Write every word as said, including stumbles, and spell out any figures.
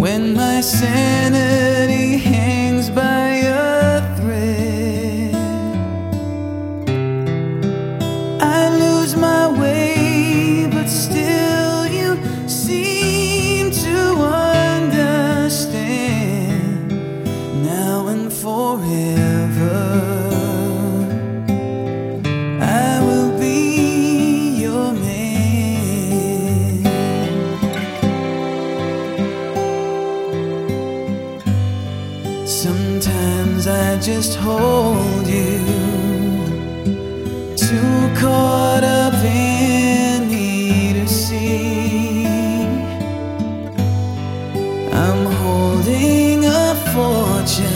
when my sanity hangs by a thread. I lose my way, but still you seem to understand. Now and forever I will be your man. Sometimes I just hold you, too caught up in me to see I'm holding a fortune